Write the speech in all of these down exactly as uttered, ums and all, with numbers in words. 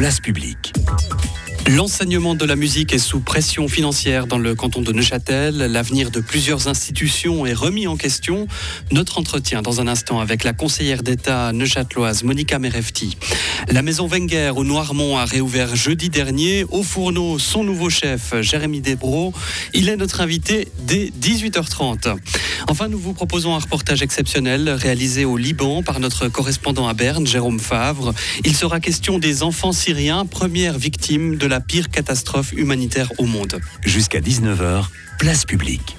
place publique. L'enseignement de la musique est sous pression financière dans le canton de Neuchâtel. L'avenir de plusieurs institutions est remis en question. Notre entretien dans un instant avec la conseillère d'État neuchâteloise Monica Merefti. La maison Wenger au Noirmont a réouvert jeudi dernier. Au fourneau, son nouveau chef, Jérémy Desbros. Il est notre invité dès dix-huit heures trente. Enfin, nous vous proposons un reportage exceptionnel réalisé au Liban par notre correspondant à Berne, Jérôme Favre. Il sera question des enfants syriens, premières victimes de la pire catastrophe humanitaire au monde. Jusqu'à dix-neuf heures, place publique.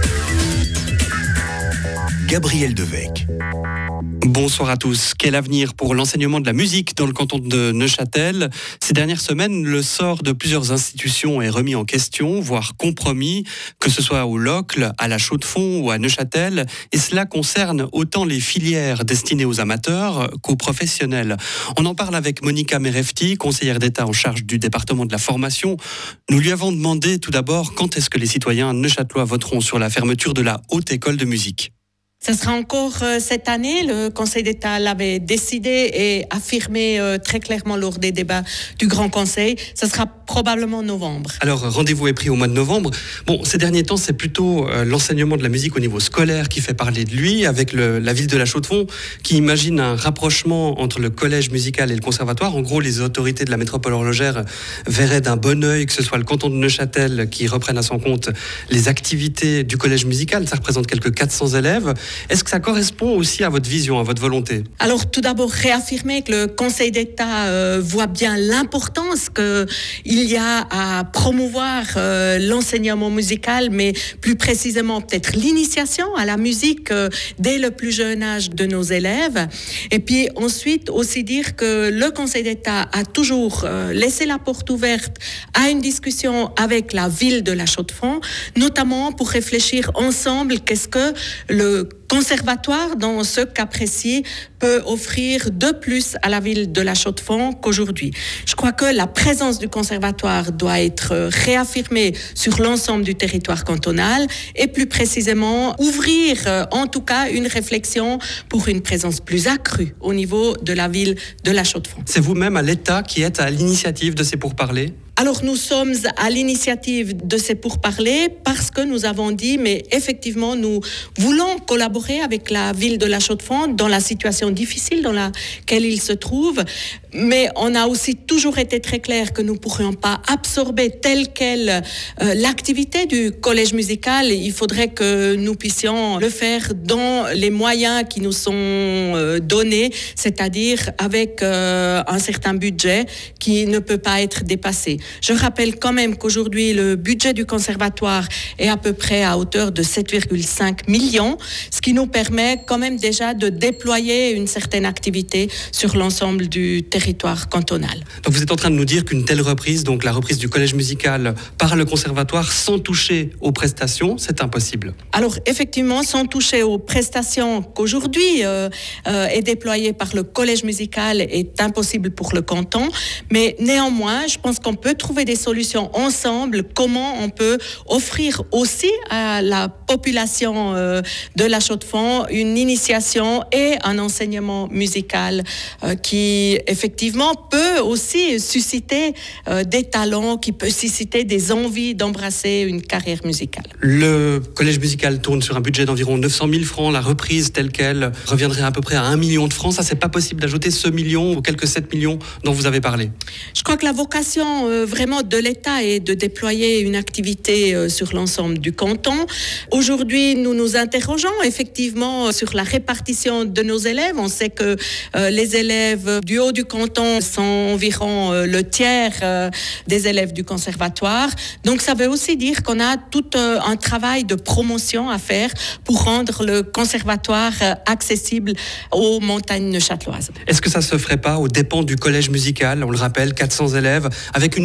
Gabriel Devecq. Bonsoir à tous. Quel avenir pour l'enseignement de la musique dans le canton de Neuchâtel ? Ces dernières semaines, le sort de plusieurs institutions est remis en question, voire compromis, que ce soit au Locle, à la Chaux-de-Fonds ou à Neuchâtel. Et cela concerne autant les filières destinées aux amateurs qu'aux professionnels. On en parle avec Monica Merefti, conseillère d'État en charge du département de la formation. Nous lui avons demandé tout d'abord quand est-ce que les citoyens neuchâtelois voteront sur la fermeture de la Haute École de musique. Ce sera encore euh, cette année. Le Conseil d'État l'avait décidé et affirmé euh, très clairement lors des débats du Grand Conseil. Ce sera probablement novembre. Alors, rendez-vous est pris au mois de novembre. Bon, ces derniers temps, c'est plutôt euh, l'enseignement de la musique au niveau scolaire qui fait parler de lui, avec le, la ville de la Chaux-de-Fonds, qui imagine un rapprochement entre le collège musical et le conservatoire. En gros, les autorités de la métropole horlogère verraient d'un bon œil que ce soit le canton de Neuchâtel qui reprenne à son compte les activités du collège musical. Ça représente quelques quatre cents élèves. Est-ce que ça correspond aussi à votre vision, à votre volonté ? Alors, tout d'abord, réaffirmer que le Conseil d'État euh, voit bien l'importance qu'il y a à promouvoir euh, l'enseignement musical, mais plus précisément peut-être l'initiation à la musique euh, dès le plus jeune âge de nos élèves. Et puis ensuite, aussi dire que le Conseil d'État a toujours euh, laissé la porte ouverte à une discussion avec la ville de la Chaux-de-Fonds, notamment pour réfléchir ensemble qu'est-ce que le conservatoire, dans ce cas précis, peut offrir de plus à la ville de la Chaux-de-Fonds qu'aujourd'hui. Je crois que la présence du conservatoire doit être réaffirmée sur l'ensemble du territoire cantonal et plus précisément ouvrir en tout cas une réflexion pour une présence plus accrue au niveau de la ville de la Chaux-de-Fonds. C'est vous-même à l'État qui êtes à l'initiative de ces pourparlers ? Alors nous sommes à l'initiative de ces pourparlers parce que nous avons dit, mais effectivement nous voulons collaborer avec la ville de la Chaux-de-Fonds dans la situation difficile dans laquelle il se trouve, mais on a aussi toujours été très clair que nous ne pourrions pas absorber telle quelle euh, l'activité du collège musical. Il faudrait que nous puissions le faire dans les moyens qui nous sont euh, donnés, c'est-à-dire avec euh, un certain budget qui ne peut pas être dépassé. Je rappelle quand même qu'aujourd'hui, le budget du conservatoire est à peu près à hauteur de sept virgule cinq millions, ce qui nous permet quand même déjà de déployer une certaine activité sur l'ensemble du territoire cantonal. Donc vous êtes en train de nous dire qu'une telle reprise, donc la reprise du collège musical par le conservatoire sans toucher aux prestations, c'est impossible. Alors effectivement, sans toucher aux prestations qu'aujourd'hui euh, euh, est déployée par le collège musical est impossible pour le canton, mais néanmoins, je pense qu'on peut trouver des solutions ensemble, comment on peut offrir aussi à la population euh, de la Chaux-de-Fonds une initiation et un enseignement musical euh, qui effectivement peut aussi susciter euh, des talents, qui peut susciter des envies d'embrasser une carrière musicale. Le collège musical tourne sur un budget d'environ neuf cent mille francs, la reprise telle qu'elle reviendrait à peu près à un million de francs. Ça, c'est pas possible d'ajouter ce million ou quelques sept millions dont vous avez parlé. Je crois que la vocation euh, vraiment de l'État est de déployer une activité euh, sur l'ensemble du canton. Aujourd'hui, nous nous interrogeons effectivement sur la répartition de nos élèves. On sait que euh, les élèves du haut du canton sont environ euh, le tiers euh, des élèves du conservatoire. Donc ça veut aussi dire qu'on a tout euh, un travail de promotion à faire pour rendre le conservatoire euh, accessible aux montagnes neuchâteloises. Est-ce que ça se ferait pas aux dépens du collège musical ? On le rappelle, quatre cents élèves, avec une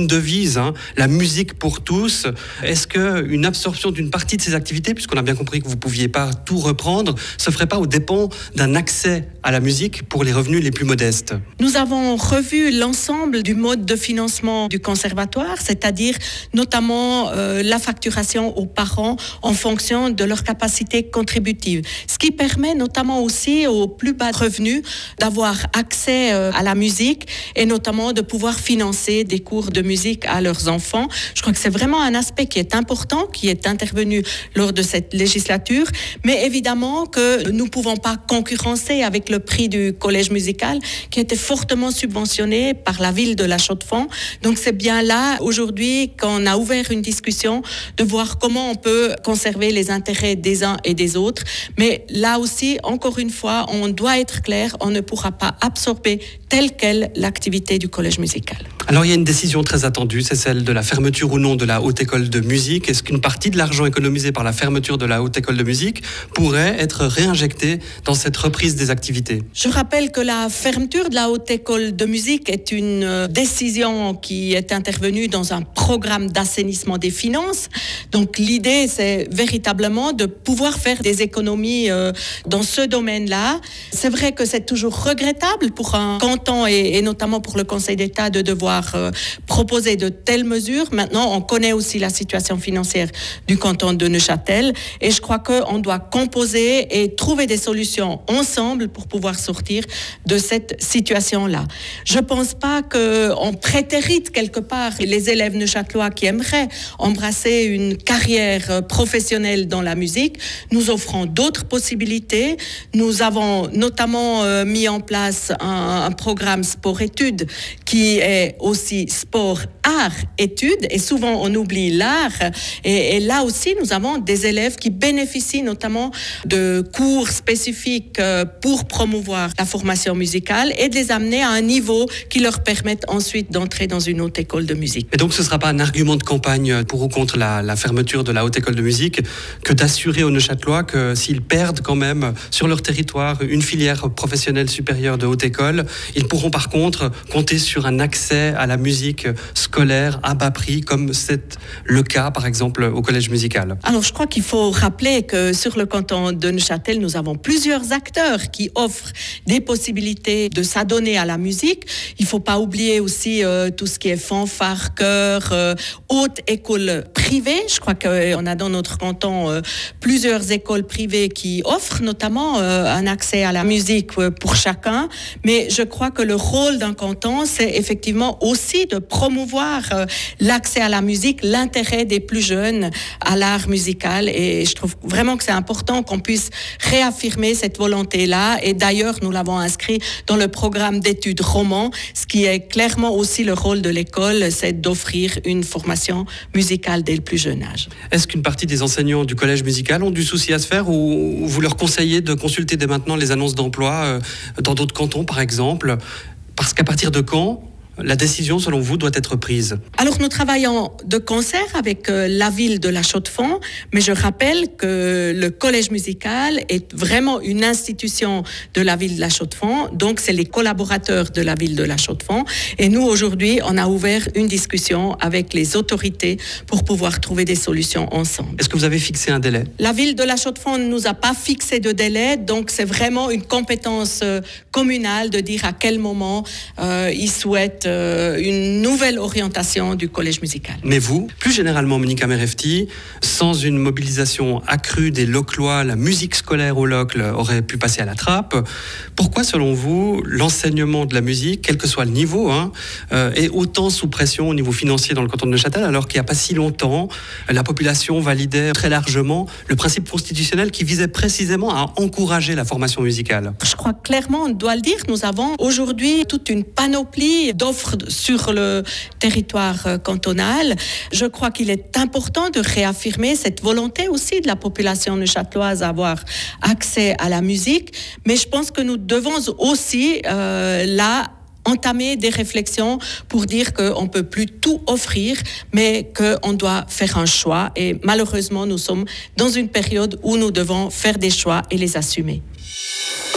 une devise, hein, la musique pour tous. Est-ce qu'une absorption d'une partie de ces activités, puisqu'on a bien compris que vous ne pouviez pas tout reprendre, se ferait pas aux dépens d'un accès à la musique pour les revenus les plus modestes? Nous avons revu l'ensemble du mode de financement du conservatoire, c'est-à-dire notamment euh, la facturation aux parents en fonction de leur capacité contributive. Ce qui permet notamment aussi aux plus bas revenus d'avoir accès euh, à la musique et notamment de pouvoir financer des cours de musique à leurs enfants. Je crois que c'est vraiment un aspect qui est important, qui est intervenu lors de cette législature, mais évidemment que nous ne pouvons pas concurrencer avec le prix du collège musical qui était fortement subventionné par la ville de La Chaux-de-Fonds. Donc c'est bien là aujourd'hui qu'on a ouvert une discussion de voir comment on peut conserver les intérêts des uns et des autres. Mais là aussi, encore une fois, on doit être clair, on ne pourra pas absorber telle quelle l'activité du collège musical. Alors il y a une décision très attendue, c'est celle de la fermeture ou non de la Haute École de Musique. Est-ce qu'une partie de l'argent économisé par la fermeture de la Haute École de Musique pourrait être réinjectée dans cette reprise des activités? Je rappelle que la fermeture de la Haute École de Musique est une décision qui est intervenue dans un programme d'assainissement des finances. Donc l'idée, c'est véritablement de pouvoir faire des économies euh, dans ce domaine-là. C'est vrai que c'est toujours regrettable pour un canton et, et notamment pour le Conseil d'État de devoir euh, proposer de telles mesures. Maintenant, on connaît aussi la situation financière du canton de Neuchâtel et je crois qu'on doit composer et trouver des solutions ensemble pour pouvoir sortir de cette situation-là. Je ne pense pas qu'on prétérite quelque part les élèves neuchâtelois qui aimeraient embrasser une carrière professionnelle dans la musique. Nous offrons d'autres possibilités. Nous avons notamment euh, mis en place un, un programme sport-études qui est aussi sport-art-études et souvent on oublie l'art et, et là aussi nous avons des élèves qui bénéficient notamment de cours spécifiques pour promouvoir la formation musicale et de les amener à un niveau qui leur permette ensuite d'entrer dans une haute école de musique. Et donc ce ne sera pas un argument de campagne pour ou contre la, la fermeture de la Haute École de Musique que d'assurer aux Neuchâtelois que s'ils perdent quand même sur leur territoire une filière professionnelle supérieure de haute école, ils pourront par contre compter sur un accès à la musique scolaire à bas prix comme c'est le cas par exemple au collège musical. Alors je crois qu'il faut rappeler que sur le canton de Neuchâtel, nous avons plusieurs acteurs qui offrent des possibilités de s'adonner à la musique. Il ne faut pas oublier aussi euh, tout ce qui est fanfare, chœur, euh, haute école privée. Je crois qu'on a dans notre canton euh, plusieurs écoles privées qui offrent notamment euh, un accès à la musique euh, pour chacun. Mais je crois que le rôle d'un canton, c'est effectivement aussi de promouvoir euh, l'accès à la musique, l'intérêt des plus jeunes à l'art musical. Et je trouve vraiment que c'est important qu'on puisse réaffirmer cette volonté-là. Et d'ailleurs, nous l'avons inscrit dans le programme d'études roman, ce qui est clairement aussi le rôle de l'école, c'est d'offrir une formation musicale dès le plus jeune âge. Est-ce qu'une partie des enseignants du collège musical ont du souci à se faire ou vous leur conseillez de consulter dès maintenant les annonces d'emploi dans d'autres cantons, par exemple? Parce qu'à partir de quand la décision, selon vous, doit être prise? Alors, nous travaillons de concert avec euh, la ville de La Chaux-de-Fonds, mais je rappelle que le collège musical est vraiment une institution de la ville de La Chaux-de-Fonds, donc c'est les collaborateurs de la ville de La Chaux-de-Fonds. Et nous, aujourd'hui, on a ouvert une discussion avec les autorités pour pouvoir trouver des solutions ensemble. Est-ce que vous avez fixé un délai? La ville de La Chaux-de-Fonds ne nous a pas fixé de délai, donc c'est vraiment une compétence euh, communale de dire à quel moment euh, ils souhaitent une nouvelle orientation du collège musical. Mais vous, plus généralement Monica Merefti, sans une mobilisation accrue des Loclois, la musique scolaire au Locle aurait pu passer à la trappe. Pourquoi, selon vous, l'enseignement de la musique, quel que soit le niveau, hein, euh, est autant sous pression au niveau financier dans le canton de Neuchâtel, alors qu'il n'y a pas si longtemps, la population validait très largement le principe constitutionnel qui visait précisément à encourager la formation musicale? Je crois clairement, on doit le dire, nous avons aujourd'hui toute une panoplie d'offres sur le territoire cantonal. Je crois qu'il est important de réaffirmer cette volonté aussi de la population neuchâteloise d'avoir accès à la musique, mais je pense que nous devons aussi euh, là entamer des réflexions pour dire qu'on ne peut plus tout offrir, mais qu'on doit faire un choix. Et malheureusement, nous sommes dans une période où nous devons faire des choix et les assumer.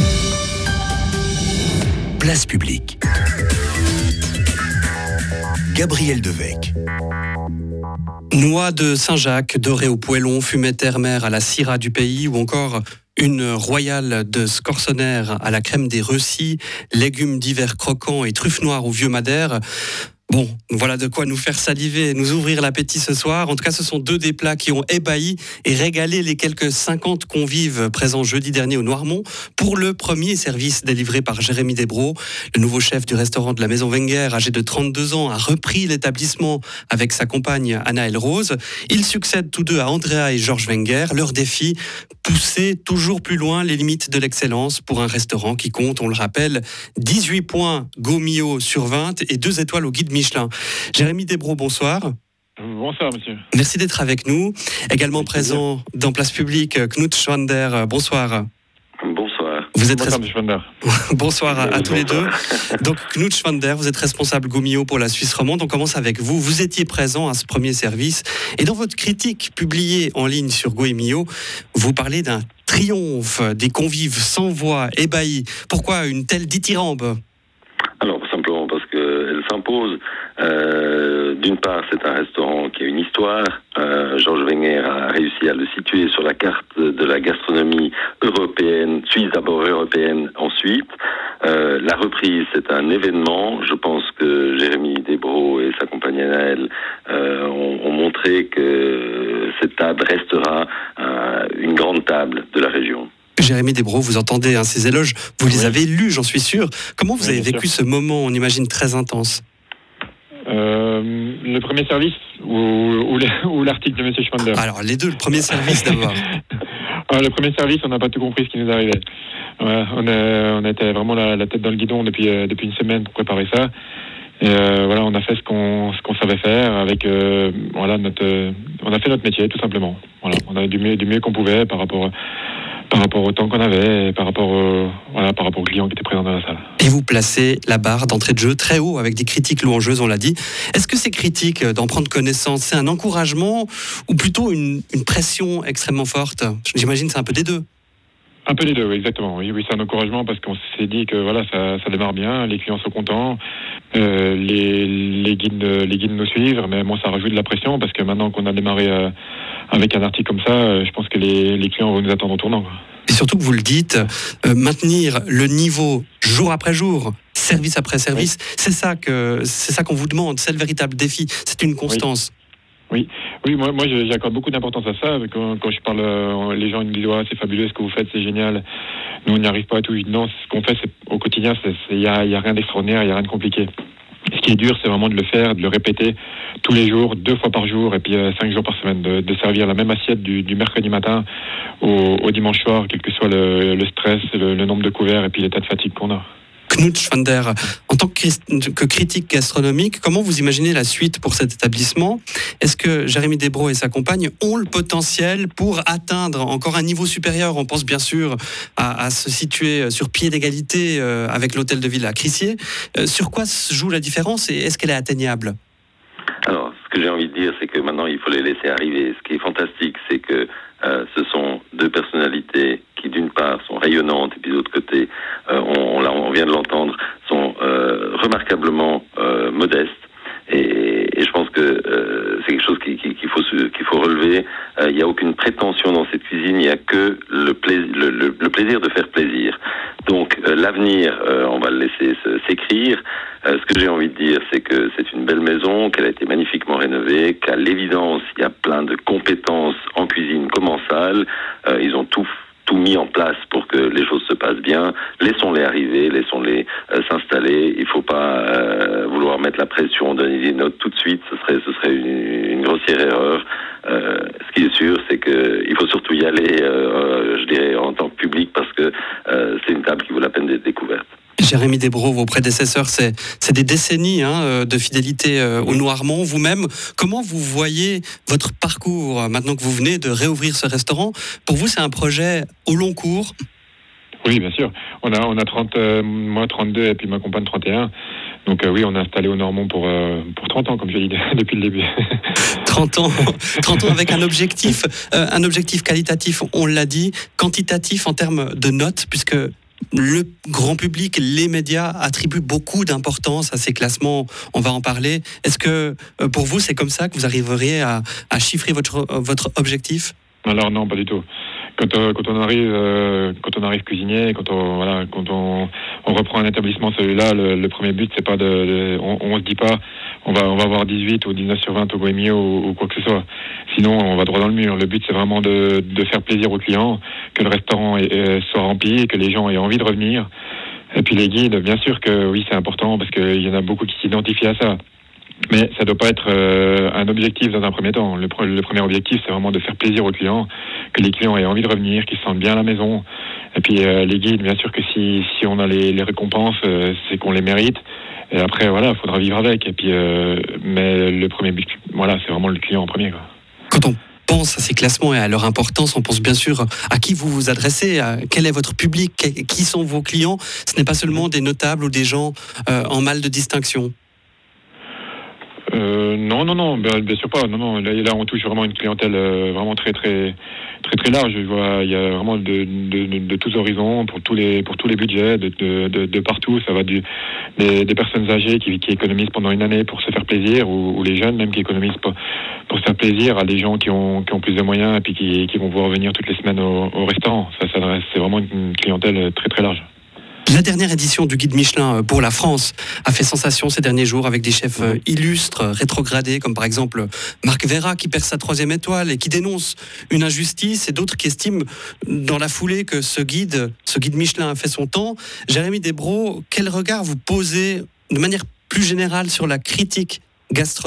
Place publique. Gabriel Devecq. Noix de Saint-Jacques, dorées au poêlon, fumée terre-mer à la syrah du pays, ou encore une royale de Scorsonère à la crème des Reusis, légumes d'hiver croquants et truffes noires au vieux madère. Bon, voilà de quoi nous faire saliver et nous ouvrir l'appétit ce soir. En tout cas, ce sont deux des plats qui ont ébahi et régalé les quelques cinquante convives présents jeudi dernier au Noirmont pour le premier service délivré par Jérémy Desbros. Le nouveau chef du restaurant de la Maison Wenger, âgé de trente-deux ans, a repris l'établissement avec sa compagne Anaëlle Rose. Ils succèdent tous deux à Andrea et Georges Wenger. Leur défi, pousser toujours plus loin les limites de l'excellence pour un restaurant qui compte, on le rappelle, dix-huit points Gaumio sur vingt et deux étoiles au guide Michelin. Jérémy Desbros, bonsoir. Bonsoir, monsieur. Merci d'être avec nous. Également présent dans Place Publique, Knut Schwander, bonsoir. Bonsoir. Vous êtes Bonsoir, res... Schwander. Bonsoir à, à tous les deux. Donc, Knut Schwander, vous êtes responsable Gaumio pour la Suisse romande. On commence avec vous. Vous étiez présent à ce premier service. Et dans votre critique publiée en ligne sur Gaumio, vous parlez d'un triomphe des convives sans voix, ébahis. Pourquoi une telle dithyrambe ? Alors, simplement parce qu'elle s'impose. Euh, d'une part, c'est un restaurant qui a une histoire. Euh, Georges Wenger a réussi à le situer sur la carte de la gastronomie européenne, suisse d'abord, européenne ensuite. Euh, la reprise, c'est un événement. Je pense que Jérémy Desbros et sa compagne Anaëlle euh, ont, ont montré que cette table restera euh, une grande table de la région. Jérémy Desbros, vous entendez hein, ces éloges, vous les oui. avez lus, j'en suis sûr. Comment vous oui, avez vécu sûr. ce moment, on imagine, très intense ? euh, Le premier service ou, ou, ou l'article de M. Schwander ? Alors, les deux, le premier service d'abord. Alors, le premier service, on n'a pas tout compris ce qui nous arrivait. Ouais, on, a, on était vraiment la, la tête dans le guidon depuis, euh, depuis une semaine pour préparer ça. Et euh, voilà, on a fait ce qu'on, ce qu'on savait faire avec, euh, voilà, notre, euh, on a fait notre métier tout simplement. Voilà, on a du mieux, du mieux qu'on pouvait par rapport, par rapport au temps qu'on avait, et par rapport, au, voilà, par rapport aux clients qui étaient présents dans la salle. Et vous placez la barre d'entrée de jeu très haut avec des critiques louangeuses, on l'a dit. Est-ce que ces critiques, d'en prendre connaissance, c'est un encouragement ou plutôt une, une pression extrêmement forte ? J'imagine que c'est un peu des deux. Un peu des deux, oui, exactement. Oui, oui, c'est un encouragement parce qu'on s'est dit que voilà, ça, ça démarre bien, les clients sont contents, euh, les, les guides, les guides nous suivent, mais bon, ça rajoute de la pression parce que maintenant qu'on a démarré euh, avec un article comme ça, euh, je pense que les, les clients vont nous attendre au tournant, quoi. Et surtout que vous le dites, euh, maintenir le niveau jour après jour, service après service, oui. c'est ça que c'est ça qu'on vous demande, c'est le véritable défi, c'est une constance. Oui. Oui, oui, moi, moi j'accorde beaucoup d'importance à ça. Quand, quand je parle, euh, les gens ils me disent ouais, c'est fabuleux ce que vous faites, c'est génial. Nous on n'y arrive pas à tout. Non, ce qu'on fait, c'est au quotidien, il y a, y a rien d'extraordinaire, il y a rien de compliqué. Ce qui est dur, c'est vraiment de le faire, de le répéter tous les jours, deux fois par jour, et puis euh, cinq jours par semaine, de, de servir la même assiette du, du mercredi matin au, au dimanche soir, quel que soit le, le stress, le, le nombre de couverts et puis l'état de fatigue qu'on a. Knut Schwander, en tant que, que critique gastronomique, comment vous imaginez la suite pour cet établissement ? Est-ce que Jérémy Desbros et sa compagne ont le potentiel pour atteindre encore un niveau supérieur ? On pense bien sûr à, à se situer sur pied d'égalité euh, avec l'hôtel de ville à Crissier. Euh, sur quoi se joue la différence et est-ce qu'elle est atteignable ? Alors, ce que j'ai envie de dire, c'est que maintenant, il faut les laisser arriver. Ce qui est fantastique, c'est que euh, ce sont deux personnalités qui, d'une part, sont rayonnantes, et puis de l'autre côté, euh, on, on, on vient de l'entendre, sont euh, remarquablement euh, modestes. Et, et je pense que euh, c'est quelque chose qui, qui, qu'il faut qu'il faut relever. Euh, il n'y a aucune prétention dans cette cuisine. Il n'y a que le plaisir, le, le, le plaisir de faire plaisir. Donc euh, l'avenir, euh, on va le laisser se, s'écrire. Euh, ce que j'ai envie de dire, c'est que c'est une belle maison, qu'elle a été magnifiquement rénovée, qu'à l'évidence, il y a plein de compétences en cuisine comme en salle. Euh, ils ont tout tout mis en place pour que les choses se passent bien. Laissons-les arriver, laissons-les euh, s'installer. Il ne faut pas euh, vouloir mettre la pression, donner des notes tout de suite. Ce serait, ce serait une, une grossière erreur. Euh, ce qui est sûr, c'est qu'il faut surtout y aller, euh, je dirais, en tant que public, parce que euh, c'est une table qui vaut la peine d'être découverte. Jérémy Desbros, vos prédécesseurs, c'est, c'est des décennies hein, de fidélité euh, au Noirmont. Vous-même, comment vous voyez votre parcours maintenant que vous venez de réouvrir ce restaurant ? Pour vous, c'est un projet au long cours ? Oui, bien sûr. On a, on a trente, euh, moi trente-deux et puis ma compagne trente et un. Donc euh, oui, on est installé au Noirmont pour, euh, pour trente ans, comme je l'ai dit depuis le début. trente ans, trente ans avec un objectif, euh, un objectif qualitatif, on l'a dit, quantitatif en termes de notes, puisque le grand public, les médias attribuent beaucoup d'importance à ces classements. On va en parler. Est-ce que pour vous, c'est comme ça que vous arriveriez à, à chiffrer votre, votre objectif ? Alors non, pas du tout. Quand, euh, quand on arrive, euh, quand on arrive cuisinier, quand on voilà, quand on, on reprend un établissement celui-là, le, le premier but c'est pas de, de on, on se dit pas, on va on va avoir dix-huit ou dix-neuf sur vingt au Goemio ou, ou quoi que ce soit. Sinon, on va droit dans le mur. Le but c'est vraiment de, de faire plaisir aux clients, que le restaurant est, est, soit rempli et que les gens aient envie de revenir. Et puis les guides, bien sûr que oui, c'est important parce qu'il y en a beaucoup qui s'identifient à ça. Mais ça ne doit pas être euh, un objectif dans un premier temps. Le, le premier objectif, c'est vraiment de faire plaisir aux clients, que les clients aient envie de revenir, qu'ils se sentent bien à la maison. Et puis euh, les guides, bien sûr que si, si on a les, les récompenses, euh, c'est qu'on les mérite. Et après, voilà, il faudra vivre avec. Et puis, euh, mais le premier but, voilà, c'est vraiment le client en premier, quoi. Quand on pense à ces classements et à leur importance, on pense bien sûr à qui vous vous adressez, à quel est votre public, qui sont vos clients. Ce n'est pas seulement des notables ou des gens euh, en mal de distinction. Euh, non, non, non, bien, bien sûr pas. Non, non. Là, là, on touche vraiment une clientèle euh, vraiment très, très, très, très large. Je vois, il y a vraiment de, de, de, de tous horizons, pour tous les, pour tous les budgets, de, de, de, de partout. Ça va du, des, des personnes âgées qui, qui économisent pendant une année pour se faire plaisir, ou, ou les jeunes même qui économisent pour, pour se faire plaisir, à des gens qui ont, qui ont plus de moyens et puis qui, qui vont pouvoir venir toutes les semaines au, au restaurant. Ça, ça, c'est vraiment une clientèle très, très large. La dernière édition du Guide Michelin pour la France a fait sensation ces derniers jours avec des chefs illustres, rétrogradés, comme par exemple Marc Vera qui perd sa troisième étoile et qui dénonce une injustice, et d'autres qui estiment dans la foulée que ce guide, ce guide Michelin a fait son temps. Jérémy Desbros, quel regard vous posez de manière plus générale sur la critique gastronomique ?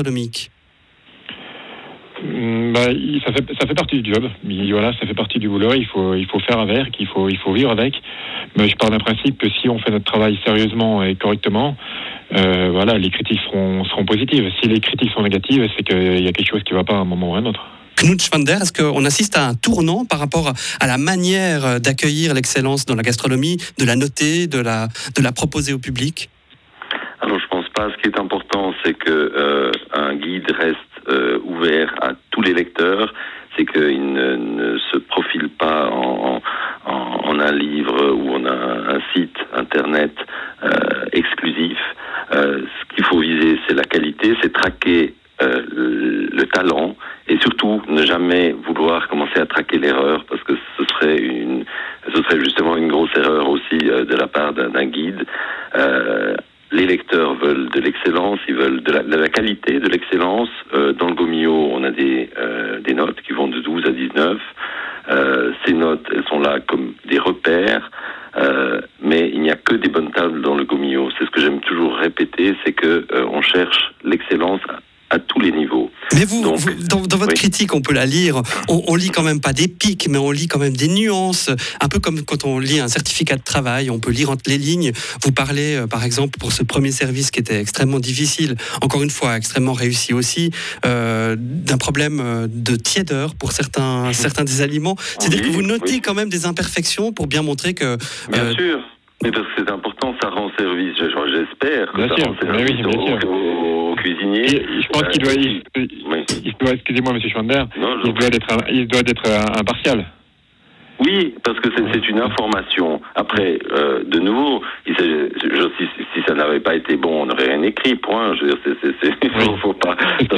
Bah, ça fait ça fait partie du job. Voilà, ça fait partie du boulot. Il faut il faut faire avec, il faut il faut vivre avec. Mais je pars d'un principe que si on fait notre travail sérieusement et correctement, euh, voilà, les critiques seront seront positives. Si les critiques sont négatives, c'est qu'il y a quelque chose qui ne va pas à un moment ou à un autre. Knut Schwander, est-ce qu'on assiste à un tournant par rapport à la manière d'accueillir l'excellence dans la gastronomie, de la noter, de la de la proposer au public ? Alors je pense pas. Ce qui est important, c'est que euh, un guide reste Euh, ouvert à tous les lecteurs, c'est qu'il ne, ne se profile pas en, en, en un livre ou en un, un site internet euh, exclusif. Euh, ce qu'il faut viser, c'est la qualité, c'est traquer euh, le, le talent et surtout ne jamais vouloir commencer à traquer l'erreur, parce que ce serait une, ce serait justement une grosse erreur aussi euh, de la part d'un, d'un guide. Euh, Les lecteurs veulent de l'excellence, ils veulent de la, de la qualité, de l'excellence. Euh, dans le Goemio, on a des, euh, des notes qui vont de douze à dix-neuf. Euh, ces notes, elles sont là comme des repères, euh, mais il n'y a que des bonnes tables dans le Goemio. C'est ce que j'aime toujours répéter, c'est que euh, on cherche l'excellence à, à tous les niveaux. Mais vous, Donc, vous dans, dans votre oui. critique, on peut la lire, on, on lit quand même pas des pics, mais on lit quand même des nuances, un peu comme quand on lit un certificat de travail, on peut lire entre les lignes. Vous parlez, euh, par exemple, pour ce premier service qui était extrêmement difficile, encore une fois, extrêmement réussi aussi, euh, d'un problème de tiédeur pour certains, certains des aliments. C'est-à-dire oui, que vous notez oui. quand même des imperfections pour bien montrer que... Euh, bien sûr, mais parce que c'est important, ça rend service, j'espère que bien ça sûr, rend service oui, bien sûr. Aux, aux cuisiniers. Et je pense euh, qu'il doit, il, oui. il doit, excusez-moi monsieur Schwander, non, il, doit être, il doit être impartial. Oui, parce que c'est, c'est une information. Après, euh, de nouveau, il je, si, si ça n'avait pas été bon, on n'aurait rien écrit. Point. Je veux dire, c'est, c'est, c'est, il faut, faut pas.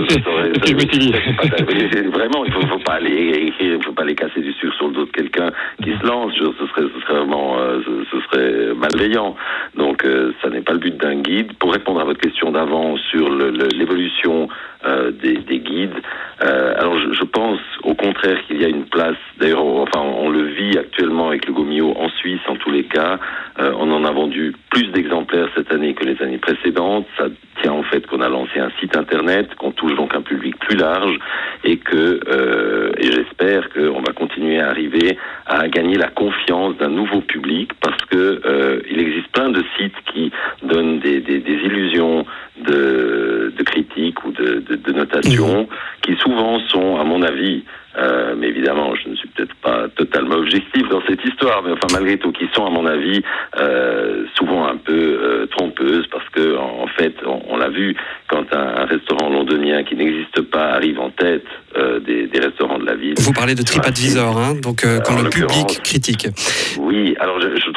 Vraiment, il faut, faut pas aller écrire, il faut pas aller casser du sucre sur le dos de quelqu'un qui se lance. Je, ce serait, ce serait vraiment, euh, ce, ce serait malveillant. Donc, euh, ça n'est pas le but d'un guide. Pour répondre à votre question d'avant sur le, le, l'évolution euh, des, des guides, euh, alors je, je pense au contraire qu'il y a une place. D'ailleurs, enfin, on le vit actuellement avec le Goemio en Suisse, en tous les cas. Euh, on en a vendu plus d'exemplaires cette année que les années précédentes. Ça tient au fait qu'on a lancé un site internet, qu'on touche donc un public plus large et que, euh, et j'espère qu'on va continuer à arriver à gagner la confiance d'un nouveau public, parce que euh, il existe plein de sites qui donnent des, des, des illusions de, de critique ou de, de, de notation, qui souvent sont, à mon avis, Euh, mais évidemment, je ne suis peut-être pas totalement objectif dans cette histoire, mais enfin malgré tout, qui sont à mon avis euh, souvent un peu euh, trompeuses, parce que en, en fait, on, on l'a vu, quand un, un restaurant londonien qui n'existe pas arrive en tête euh, des, des restaurants de la ville. Vous parlez de TripAdvisor, hein, donc euh, quand le public critique. Oui, alors je, je trouve que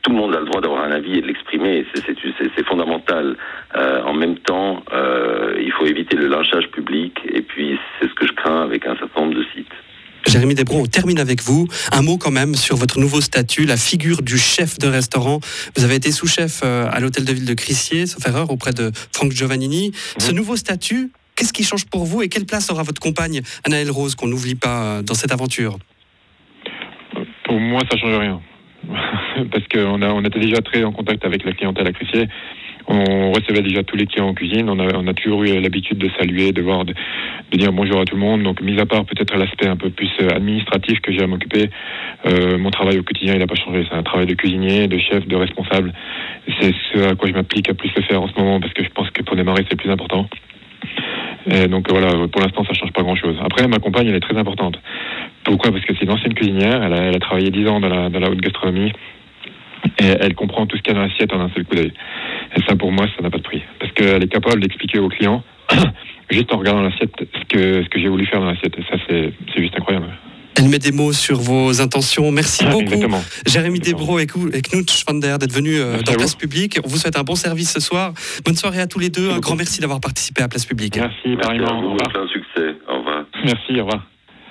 tout le monde a le droit d'avoir un avis et de l'exprimer. C'est, c'est, c'est, c'est fondamental. Euh, en même temps, euh, il faut éviter le lynchage public. Et puis, c'est ce que je crains avec un certain nombre de sites. Jérémy Desbron, on termine avec vous. Un mot quand même sur votre nouveau statut, la figure du chef de restaurant. Vous avez été sous-chef à l'hôtel de ville de Crissier, sauf erreur, auprès de Franck Giovannini. Mmh. Ce nouveau statut, qu'est-ce qui change pour vous et quelle place aura votre compagne Anaëlle Rose, qu'on n'oublie pas dans cette aventure? Pour moi, ça ne change rien. Parce qu'on a, on était déjà très en contact avec la clientèle à Crissier. On recevait déjà tous les clients en cuisine. On a, on a toujours eu l'habitude de saluer, de voir, de, de dire bonjour à tout le monde. Donc, mis à part peut-être l'aspect un peu plus administratif que j'ai à m'occuper, euh, mon travail au quotidien, il n'a pas changé. C'est un travail de cuisinier, de chef, de responsable. C'est ce à quoi je m'applique à plus le faire en ce moment, parce que je pense que pour démarrer, c'est le plus important. Et donc voilà, pour l'instant, ça change pas grand-chose. Après, ma compagne, elle est très importante. Pourquoi ? Parce que c'est une ancienne cuisinière. Elle a, elle a travaillé dix ans dans la, dans la haute gastronomie. Et elle comprend tout ce qu'il y a dans l'assiette en un seul coup d'œil. Et ça, pour moi, ça n'a pas de prix. Parce qu'elle est capable d'expliquer aux clients, juste en regardant l'assiette, ce que, ce que j'ai voulu faire dans l'assiette. Et ça, c'est, c'est juste incroyable. Elle met des mots sur vos intentions. Merci beaucoup, Exactement. Jérémy Exactement. Desbron et Knut Schwander d'être venus euh, dans Place Publique. On vous souhaite un bon service ce soir. Bonne soirée à tous les deux. Merci un beaucoup. grand merci d'avoir participé à Place Publique. Merci, pareillement. Au revoir. Plein de succès. Au revoir. Merci, au revoir.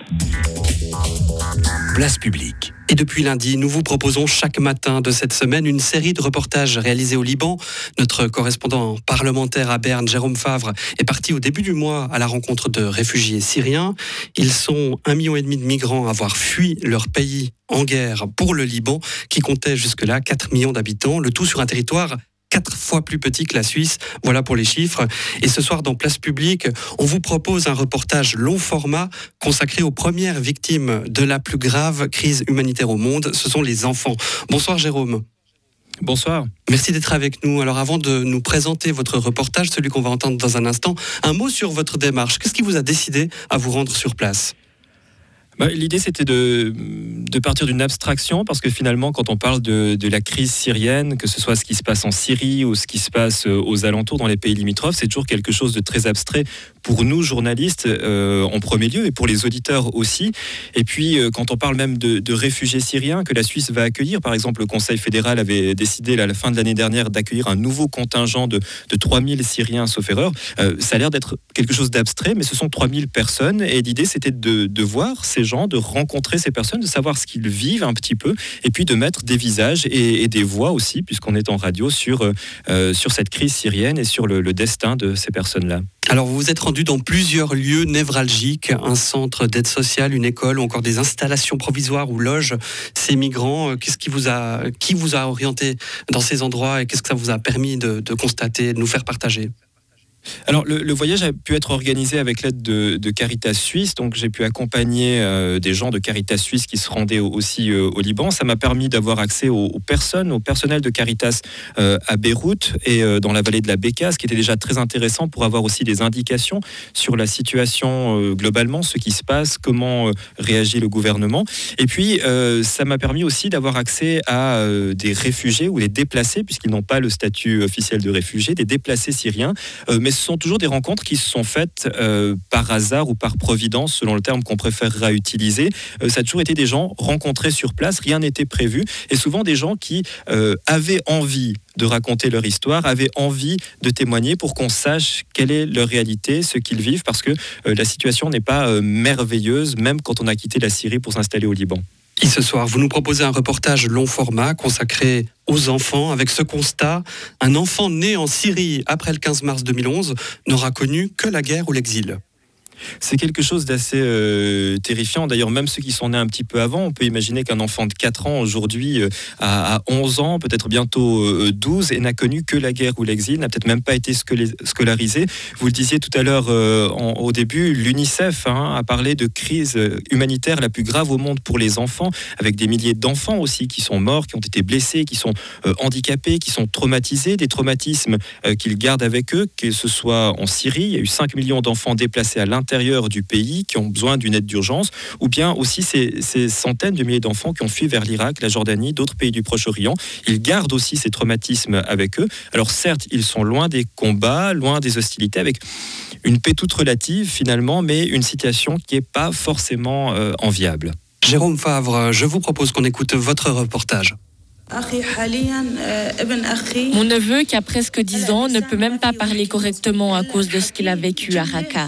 Place Publique. Et depuis lundi, nous vous proposons chaque matin de cette semaine une série de reportages réalisés au Liban. Notre correspondant parlementaire à Berne, Jérôme Favre, est parti au début du mois à la rencontre de réfugiés syriens. Ils sont un million et demi de migrants à avoir fui leur pays en guerre pour le Liban, qui comptait jusque-là quatre millions d'habitants, le tout sur un territoire quatre fois plus petit que la Suisse. Voilà pour les chiffres. Et ce soir, dans Place Publique, on vous propose un reportage long format consacré aux premières victimes de la plus grave crise humanitaire au monde. Ce sont les enfants. Bonsoir Jérôme. Bonsoir. Merci d'être avec nous. Alors avant de nous présenter votre reportage, celui qu'on va entendre dans un instant, un mot sur votre démarche. Qu'est-ce qui vous a décidé à vous rendre sur place ? Bah, l'idée, c'était de, de partir d'une abstraction, parce que finalement, quand on parle de, de la crise syrienne, que ce soit ce qui se passe en Syrie ou ce qui se passe aux alentours, dans les pays limitrophes, c'est toujours quelque chose de très abstrait pour nous, journalistes, euh, en premier lieu, et pour les auditeurs aussi. Et puis, euh, quand on parle même de, de réfugiés syriens que la Suisse va accueillir, par exemple, le Conseil fédéral avait décidé à la fin de l'année dernière d'accueillir un nouveau contingent de, de trois mille Syriens, sauf erreur. Euh, ça a l'air d'être quelque chose d'abstrait, mais ce sont trois mille personnes, et l'idée, c'était de, de voir ces gens, de rencontrer ces personnes, de savoir ce qu'ils vivent un petit peu, et puis de mettre des visages et, et des voix aussi, puisqu'on est en radio, sur, euh, sur cette crise syrienne et sur le, le destin de ces personnes-là. Alors vous vous êtes rendu dans plusieurs lieux névralgiques, un centre d'aide sociale, une école ou encore des installations provisoires où logent ces migrants. Qu'est-ce qui vous a, qui vous a orienté dans ces endroits et qu'est-ce que ça vous a permis de, de constater, de nous faire partager ? Alors, le, le voyage a pu être organisé avec l'aide de, de Caritas Suisse, donc j'ai pu accompagner euh, des gens de Caritas Suisse qui se rendaient aussi euh, au Liban. Ça m'a permis d'avoir accès aux, aux personnes, au personnel de Caritas euh, à Beyrouth et euh, dans la vallée de la Bekaa, ce qui était déjà très intéressant pour avoir aussi des indications sur la situation euh, globalement, ce qui se passe, comment euh, réagit le gouvernement. Et puis, euh, ça m'a permis aussi d'avoir accès à euh, des réfugiés ou des déplacés, puisqu'ils n'ont pas le statut officiel de réfugiés, des déplacés syriens, euh, mais ce sont toujours des rencontres qui se sont faites euh, par hasard ou par providence, selon le terme qu'on préférera utiliser. Euh, ça a toujours été des gens rencontrés sur place, rien n'était prévu, et souvent des gens qui euh, avaient envie de raconter leur histoire, avaient envie de témoigner pour qu'on sache quelle est leur réalité, ce qu'ils vivent, parce que euh, la situation n'est pas euh, merveilleuse, même quand on a quitté la Syrie pour s'installer au Liban. Et ce soir, vous nous proposez un reportage long format consacré aux enfants, avec ce constat: un enfant né en Syrie après le quinze mars deux mille onze n'aura connu que la guerre ou l'exil. C'est quelque chose d'assez euh, terrifiant. D'ailleurs, même ceux qui sont nés un petit peu avant, on peut imaginer qu'un enfant de quatre ans aujourd'hui euh, a, a onze ans, peut-être bientôt euh, douze, et n'a connu que la guerre ou l'exil, n'a peut-être même pas été scolarisé. Vous le disiez tout à l'heure euh, en, au début, l'UNICEF hein, a parlé de crise humanitaire la plus grave au monde pour les enfants, avec des milliers d'enfants aussi qui sont morts, qui ont été blessés, qui sont euh, handicapés, qui sont traumatisés, des traumatismes euh, qu'ils gardent avec eux, que ce soit en Syrie, il y a eu cinq millions d'enfants déplacés à l'intérieur du pays qui ont besoin d'une aide d'urgence, ou bien aussi ces, ces centaines de milliers d'enfants qui ont fui vers l'Irak, la Jordanie, d'autres pays du Proche-Orient. Ils gardent aussi ces traumatismes avec eux. Alors certes, ils sont loin des combats, loin des hostilités, avec une paix toute relative finalement, mais une situation qui n'est pas forcément euh, enviable. Jérôme Favre, je vous propose qu'on écoute votre reportage. Mon neveu, qui a presque dix ans, ne peut même pas parler correctement à cause de ce qu'il a vécu à Raqqa.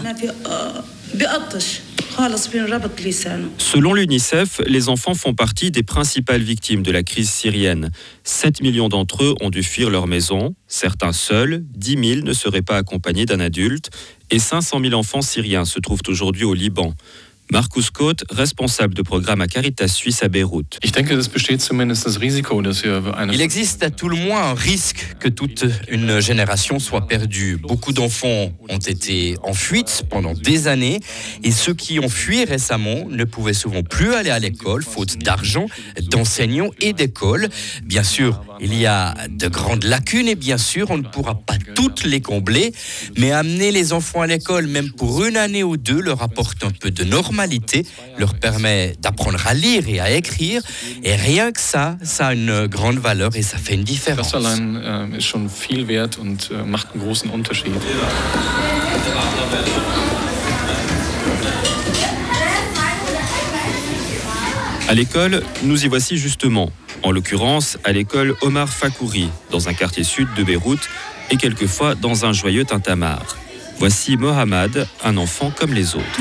Selon l'UNICEF, les enfants font partie des principales victimes de la crise syrienne. sept millions d'entre eux ont dû fuir leur maison, certains seuls, dix mille ne seraient pas accompagnés d'un adulte, et cinq cent mille enfants syriens se trouvent aujourd'hui au Liban. Marcus Koth, responsable de programme à Caritas Suisse à Beyrouth. Il existe à tout le moins un risque que toute une génération soit perdue. Beaucoup d'enfants ont été en fuite pendant des années et ceux qui ont fui récemment ne pouvaient souvent plus aller à l'école, faute d'argent, d'enseignants et d'écoles. Bien sûr, il y a de grandes lacunes et bien sûr, on ne pourra pas toutes les combler, mais amener les enfants à l'école, même pour une année ou deux, leur apporte un peu de normalité, leur permet d'apprendre à lire et à écrire, et rien que ça, ça a une grande valeur et ça fait une différence. Das allein ist schon viel wert und macht einen großen Unterschied. À l'école, nous y voici justement. En l'occurrence, à l'école Omar Fakouri, dans un quartier sud de Beyrouth, et quelquefois dans un joyeux tintamarre. Voici Mohamed, un enfant comme les autres.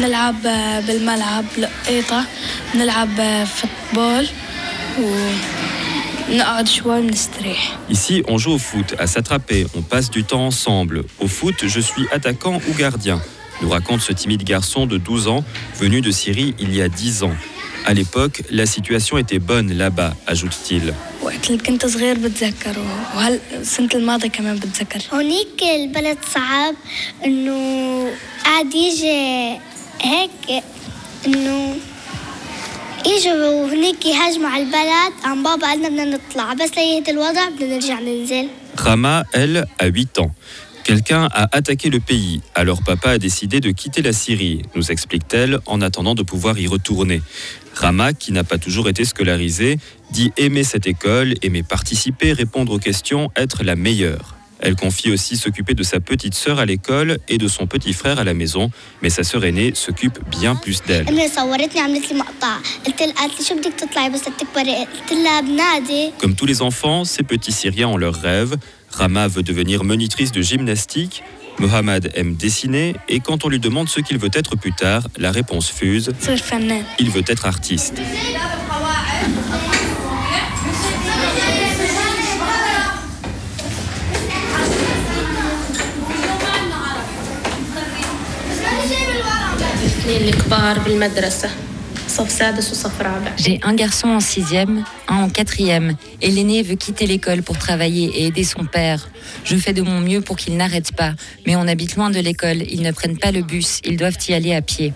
Ici, on joue au foot, à s'attraper, on passe du temps ensemble. Au foot, je suis attaquant ou gardien, nous raconte ce timide garçon de douze ans, venu de Syrie il y a dix ans. À l'époque, la situation était bonne là-bas, ajoute-t-il. هونيك البلد صعب انه قاعد يجي هيك انه يجوا هنيك يهاجموا على البلد عم بابا قالنا بدنا نطلع بس ليهدى الوضع بدنا نرجع ننزل. Rama, elle, a huit ans. Quelqu'un a attaqué le pays, alors papa a décidé de quitter la Syrie, nous explique-t-elle, en attendant de pouvoir y retourner. Rama, qui n'a pas toujours été scolarisée, dit aimer cette école, aimer participer, répondre aux questions, être la meilleure. Elle confie aussi s'occuper de sa petite sœur à l'école et de son petit frère à la maison, mais sa sœur aînée s'occupe bien plus d'elle. Comme tous les enfants, ces petits Syriens ont leurs rêves. Rama veut devenir monitrice de gymnastique. Mohamed aime dessiner et quand on lui demande ce qu'il veut être plus tard, la réponse fuse. Il veut être artiste. J'ai un garçon en sixième, un en quatrième, et l'aîné veut quitter l'école pour travailler et aider son père. Je fais de mon mieux pour qu'ils n'arrêtent pas, mais on habite loin de l'école, ils ne prennent pas le bus, ils doivent y aller à pied.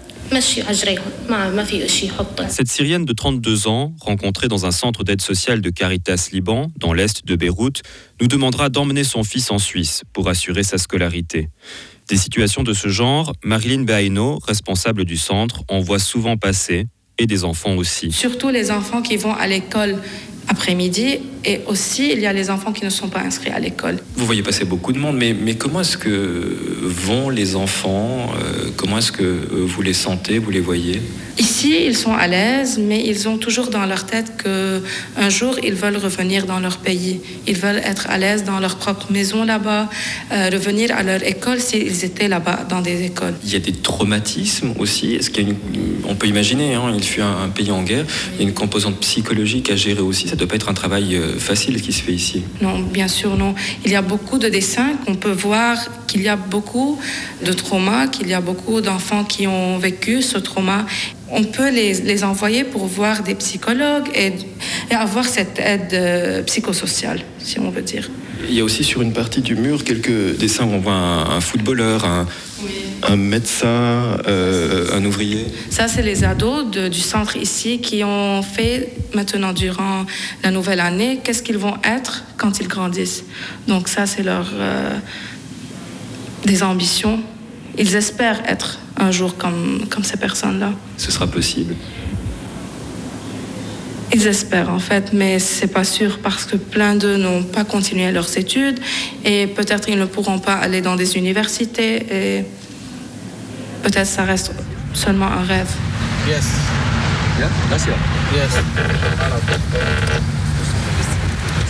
Cette Syrienne de trente-deux ans, rencontrée dans un centre d'aide sociale de Caritas Liban, dans l'est de Beyrouth, nous demandera d'emmener son fils en Suisse pour assurer sa scolarité. Des situations de ce genre, Marilyn Beaino, responsable du centre, en voit souvent passer, et des enfants aussi. Surtout les enfants qui vont à l'école après-midi, et aussi il y a les enfants qui ne sont pas inscrits à l'école. Vous voyez passer beaucoup de monde, mais, mais comment est-ce que vont les enfants euh, Comment est-ce que euh, vous les sentez, vous les voyez? Ici, ils sont à l'aise, mais ils ont toujours dans leur tête qu'un jour, ils veulent revenir dans leur pays. Ils veulent être à l'aise dans leur propre maison là-bas, euh, revenir à leur école s'ils étaient là-bas, dans des écoles. Il y a des traumatismes aussi. Est-ce qu'il y a une... On peut imaginer, hein, il fut un, un pays en guerre, il y a une composante psychologique à gérer aussi. Ça ne doit pas être un travail euh, facile qui se fait ici. Non, bien sûr, non. Il y a beaucoup de dessins qu'on peut voir qu'il y a beaucoup de traumas, qu'il y a beaucoup d'enfants qui ont vécu ce trauma. On peut les, les envoyer pour voir des psychologues et, et avoir cette aide euh, psychosociale, si on veut dire. Il y a aussi sur une partie du mur quelques dessins où on voit un, un footballeur, un, oui. un médecin, euh, un ouvrier. Ça, c'est les ados de, du centre ici qui ont fait maintenant durant la nouvelle année, qu'est-ce qu'ils vont être quand ils grandissent. Donc ça, c'est leur euh, des ambitions. Ils espèrent être un jour comme, comme ces personnes-là. Ce sera possible. Ils espèrent en fait, mais c'est pas sûr parce que plein d'eux n'ont pas continué leurs études et peut-être ils ne pourront pas aller dans des universités et peut-être ça reste seulement un rêve. Yes. Yeah, that's it. Yes.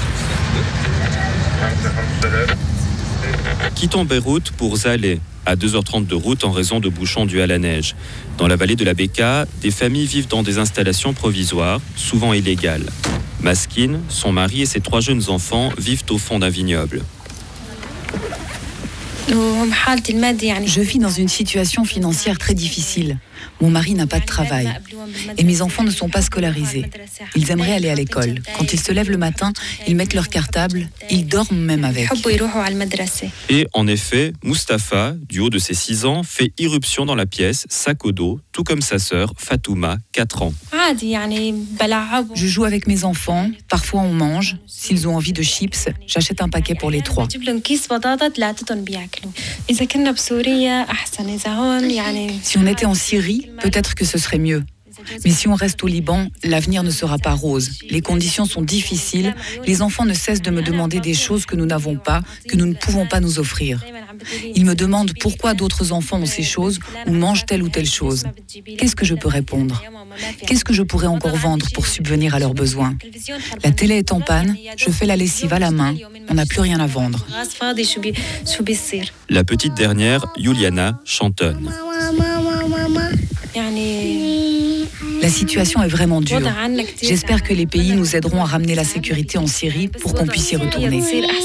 Quittons Beyrouth pour Zaleh, à deux heures trente de route en raison de bouchons dus à la neige. Dans la vallée de la Bekaa, des familles vivent dans des installations provisoires, souvent illégales. Maskine, son mari et ses trois jeunes enfants vivent au fond d'un vignoble. Je vis dans une situation financière très difficile. Mon mari n'a pas de travail et mes enfants ne sont pas scolarisés. Ils aimeraient aller à l'école. Quand ils se lèvent le matin, ils mettent leur cartable, ils dorment même avec. Et en effet, Mustapha, du haut de ses six ans, fait irruption dans la pièce, sac au dos, tout comme sa sœur Fatouma, quatre ans. Je joue avec mes enfants, parfois on mange. S'ils ont envie de chips, j'achète un paquet pour les trois. Si on était en Syrie, peut-être que ce serait mieux. Mais si on reste au Liban, l'avenir ne sera pas rose. Les conditions sont difficiles. Les enfants ne cessent de me demander des choses que nous n'avons pas, que nous ne pouvons pas nous offrir. Ils me demandent pourquoi d'autres enfants ont ces choses ou mangent telle ou telle chose. Qu'est-ce que je peux répondre ? Qu'est-ce que je pourrais encore vendre pour subvenir à leurs besoins ? La télé est en panne, je fais la lessive à la main, on n'a plus rien à vendre. La petite dernière, Juliana, chantonne. La situation est vraiment dure. J'espère que les pays nous aideront à ramener la sécurité en Syrie pour qu'on puisse y retourner.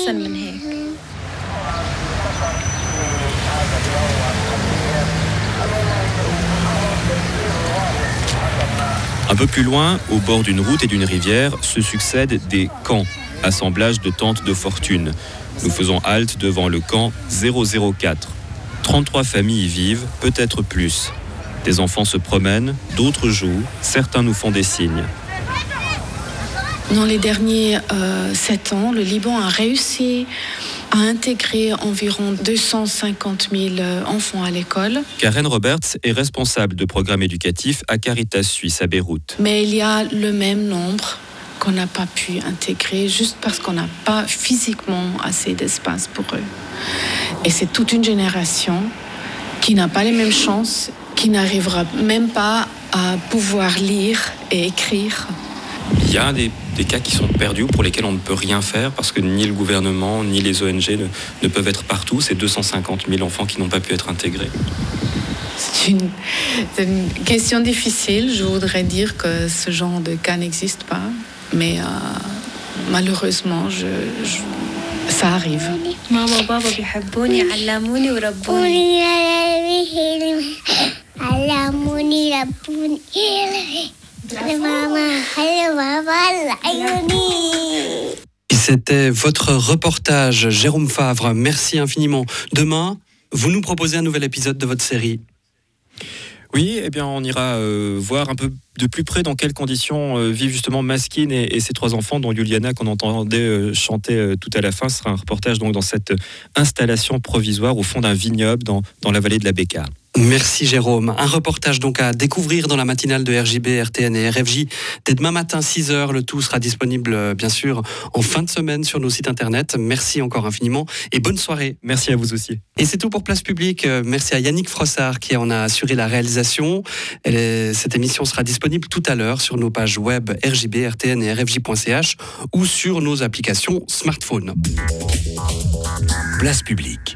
Un peu plus loin, au bord d'une route et d'une rivière, se succèdent des camps, assemblage de tentes de fortune. Nous faisons halte devant le camp zéro zéro quatre. trente-trois familles y vivent, peut-être plus. Des enfants se promènent, d'autres jouent, certains nous font des signes. Dans les derniers euh, sept ans, le Liban a réussi à intégrer environ deux cent cinquante mille enfants à l'école. Karen Roberts est responsable de programme éducatif à Caritas Suisse à Beyrouth. Mais il y a le même nombre qu'on n'a pas pu intégrer juste parce qu'on n'a pas physiquement assez d'espace pour eux. Et c'est toute une génération qui n'a pas les mêmes chances, qui n'arrivera même pas à pouvoir lire et écrire. Il y a des, des cas qui sont perdus ou pour lesquels on ne peut rien faire parce que ni le gouvernement ni les O N G ne, ne peuvent être partout. C'est deux cent cinquante mille enfants qui n'ont pas pu être intégrés. C'est une, c'est une question difficile. Je voudrais dire que ce genre de cas n'existe pas. Mais euh, malheureusement, je, je, ça arrive. Maman, papa بيحبوني علموني وربوني. علموني ربوني. Et c'était votre reportage, Jérôme Favre. Merci infiniment. Demain, vous nous proposez un nouvel épisode de votre série. Oui, eh bien, on ira euh, voir un peu de plus près dans quelles conditions euh, vivent justement Maskine et, et ses trois enfants, dont Juliana, qu'on entendait euh, chanter euh, tout à la fin. Ce sera un reportage donc, dans cette installation provisoire au fond d'un vignoble dans, dans la vallée de la Bekaa. Merci Jérôme. Un reportage donc à découvrir dans la matinale de R J B, R T N et R F J. Dès demain matin, six heures, le tout sera disponible bien sûr en fin de semaine sur nos sites internet. Merci encore infiniment et bonne soirée. Merci à vous aussi. Et c'est tout pour Place Publique. Merci à Yannick Frossard qui en a assuré la réalisation. Elle est, cette émission sera disponible tout à l'heure sur nos pages web R J B, R T N et R F J point C H ou sur nos applications smartphone. Place Publique.